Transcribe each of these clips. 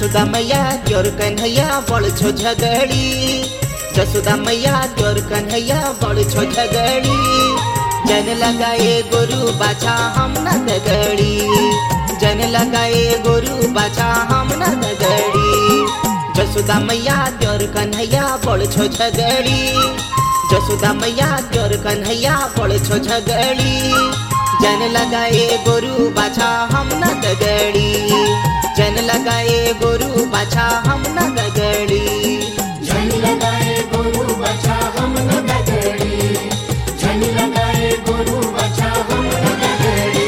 जसोदा मैया तोर कन्हैया बड़ छो झगड़ी। जसोदा मैया तोर कन्हैया बड़ छो झगड़ी। जन लगाए गोरु बाछा हम न दगड़ी। जन लगाए गोरु बाछा हम न दगड़ी। जसोदा मैया तोर कन्हैया बड़ छो झगड़ी। जसोदा मैया तोर कन्हैया बड़ छो झगड़ी। जन लगाए गोरु बाछा हम न दगड़ी। जन लगाए गोरु बाछा हम न दगड़ी। जन लगाए गोरु बाछा हम न दगड़ी। जन लगाए गोरु बाछा हम न दगड़ी।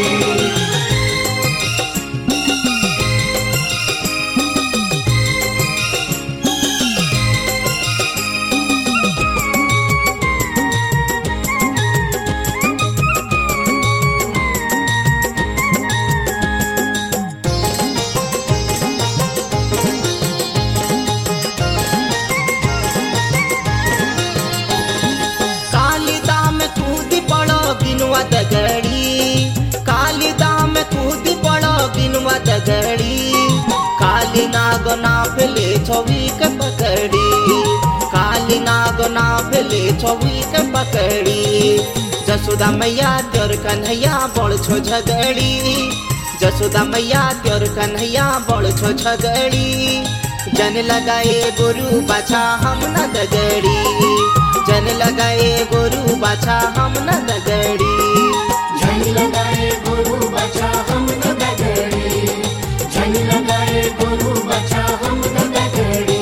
दगड़ी कालिदा में कूद पड़ो गिनवा दगड़ी। काली नाग ना फैले छवि के पकड़ी। काली नाग ना फैले छवि के पकड़ी। जसोदा मैया तोर कन्हैया बड़ छो झगड़ी। जसोदा मैया तोर कन्हैया बड़ छो झगड़ी। जन लगाए गोरु बाछा हम न दगड़ी। जन लगाए गोरु बाछा हम न दगड़ी। जन लगाए गोरु बाछा हम न दगड़ी। जन लगाए गोरु बाछा हम न दगड़ी।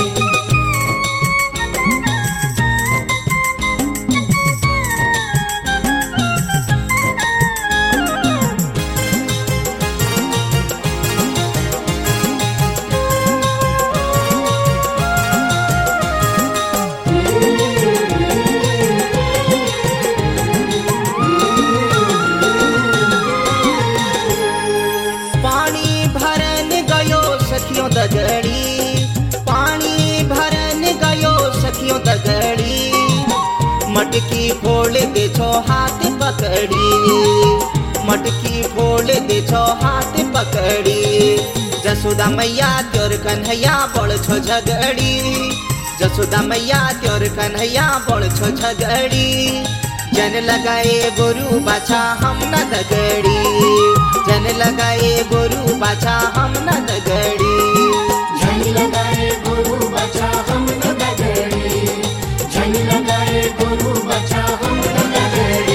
दगड़ी पानी भरन गयो सखियों दगड़ी। मटकी फोड़ दे छो हाथ पकड़ी। मटकी फोड़ दे छो हाथ पकड़ी। जसोदा मैया तोर कन्हैया बड़ छो झगड़ी। जसोदा मैया तोर कन्हैया बड़ छो झगड़ी। जन लगाए गोरु बाछा हम न दगड़ी। जन लगाए गोरु बाछा हम न दगड़ी। जन लगाए गोरु बाछा हम न दगड़ी। जन लगाए गोरु बाछा हम न दगड़ी।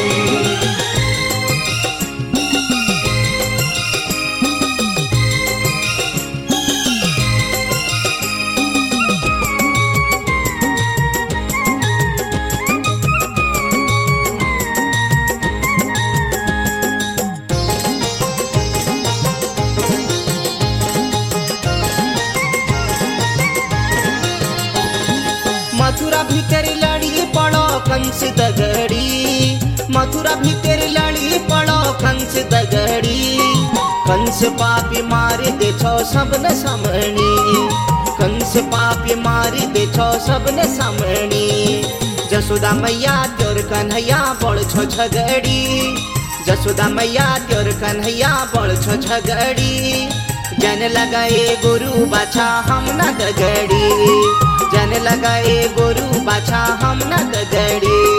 मथुरा भीतर लड़ी पड़ो कंस दगड़ी। मथुरा भीतर लड़ी पड़ो कंस दगड़ी। कंस पापी मार दे छो सबने सामनी। कंस पापी मार दे छो सबने सामनी। जसोदा मैया तोर कन्हैया बड़ छो झगड़ी। जसोदा मैया तोर कन्हैया बड़ छो झगड़ी। जन लगाए गोरु बाछा हम न दगड़ी। जन लगाए गोरु बाछा हम न दगड़ी।